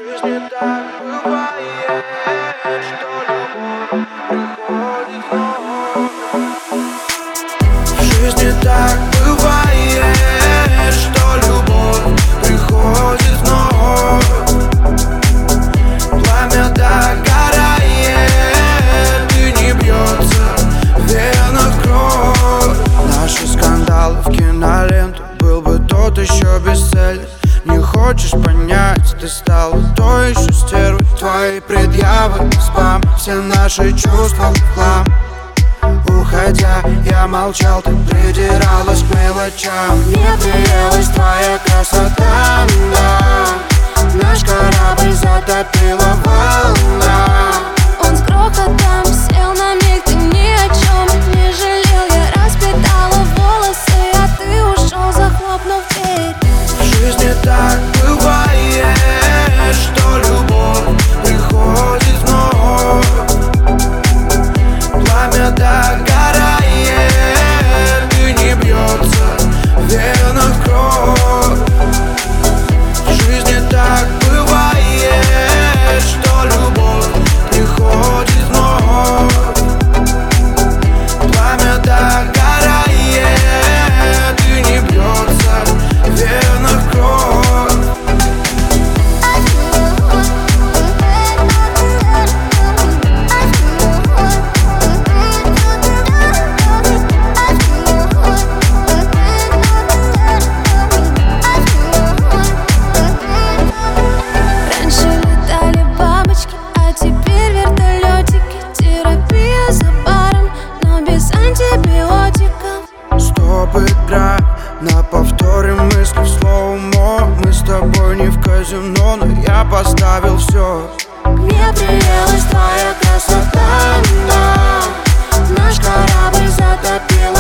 жизни так бывает, что любовь приходит вновь. В жизни так бывает, что любовь приходит вновь. Пламя догорает, и не бьется в венах кровь. Наши скандалы в киноленту, был бы тот еще бестселлер. Не хочешь понять, ты стала той еще стервой. Твои предъявы, спам, все наши чувства в хлам. Уходя, я молчал, ты придиралась к мелочам. Мне приелась твоя красота, да. Наш корабль затопила волна. Он с грохотом сел на миг, ты ни о чем не жалел. Я распитала волосы, а ты ушел, захлопнув дверь. В жизни так бывает, что любовь приходит вновь. Пламя догорает, и не бьется в венах кровь. В жизни так бывает, что любовь приходит вновь. Пламя догорает, и не бьется в венах кровь. Раньше летали бабочки, а теперь вертолетики. Терапия за баром, но без антибиотиков. Стоп, игра, на повторе мысли в слоумо. Мы с тобой не в казино, но я поставил все. Мне приелась твоя красота, да. Наш корабль затопила